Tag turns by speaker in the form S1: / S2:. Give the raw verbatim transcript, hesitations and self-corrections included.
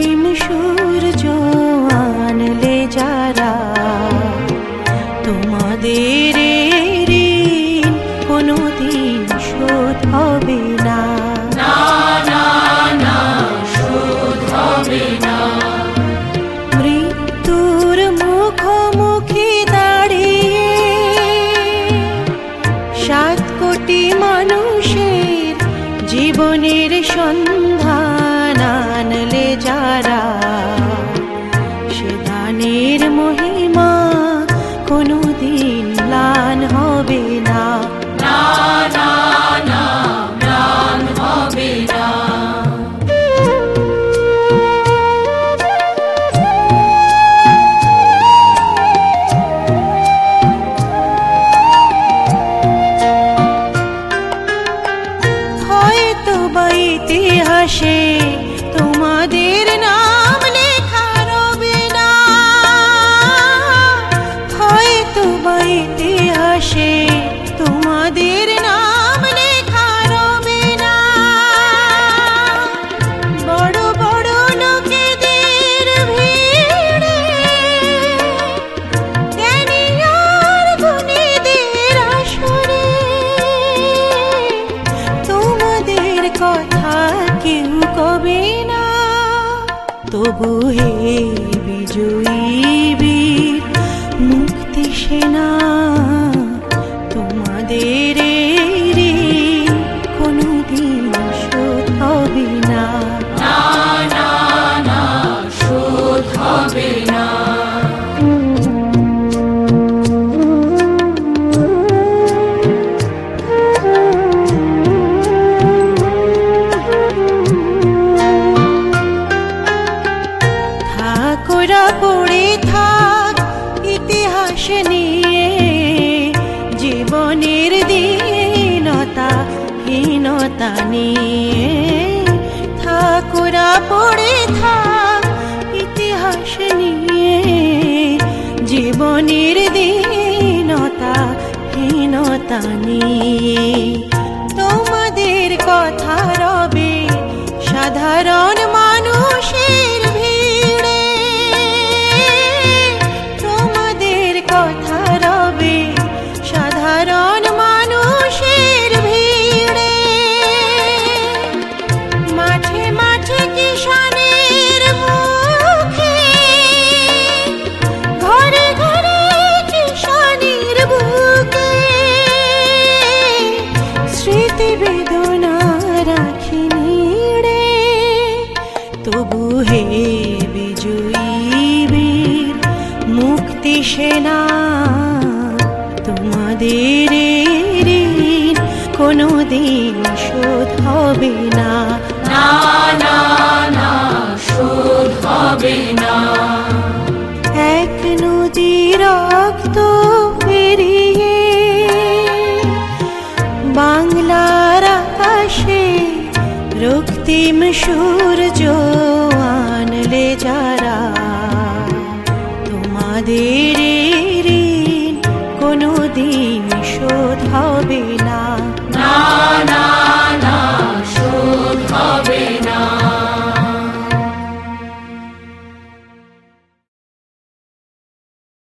S1: রক্তিম সূর্য আনলে যারা, তোমাদের ঋণ কোনোদিন শোধ হবে না।
S2: না না না, শোধ হবে না।
S1: মৃত্যুর মুখোমুখি দাঁড়িয়ে সাত কোটি মানুষের জীবনের সন্ধান আনলে যারা, সে দানের মহিমা কোনোদিন ম্লান হবে না।
S2: না না না, ম্লান হবে না।
S1: হয়তো বা ইতিহাসে তোমাদের নাম লেখা রবে না, হয়তো বা ইতিহাসে তোমাদের নাম লেখা রবে না। বড় বড় লোকেদের ভিড়ে জ্ঞানী আর গুণীদের আসরে তোমাদের কথা কেউ কবে না। তবু হে বিজয়ী বীর মুক্তি সেনা, তোমাদের ঋণ কোনোদিন শোধ হবে না।
S2: না না না, শোধ হবে না।
S1: থাকোরা পড়ে থাক ইতিহাস নিয়ে, জীবনের দীনতা হীনতা নিয়ে। থাকোরা পড়ে থাক ইতিহাস নিয়ে, জীবনের দীনতা হীনতা নিয়ে। তোমাদের কথা রবে সাধারণ মানুষের ভিড়ে, তোমাদের কথা রবে সাধারণ মানুষের ভিড়ে। মাঠে মাঠে কিষানের মুখে, ঘরে ঘরে কিষানের বুকে স্মৃতি বেদনা রাখিনি রে। তবু হে বিজয়ী বীর মুক্তি সেনা, তোমাদের ঋণ কোনোদিন শোধ হবে না।
S2: না না না, শোধ হবে না।
S1: এক নদী রক্ত পেরিয়ে বাংলার আকাশে রক্তিম সূর্য আনলে যারা, তোমাদের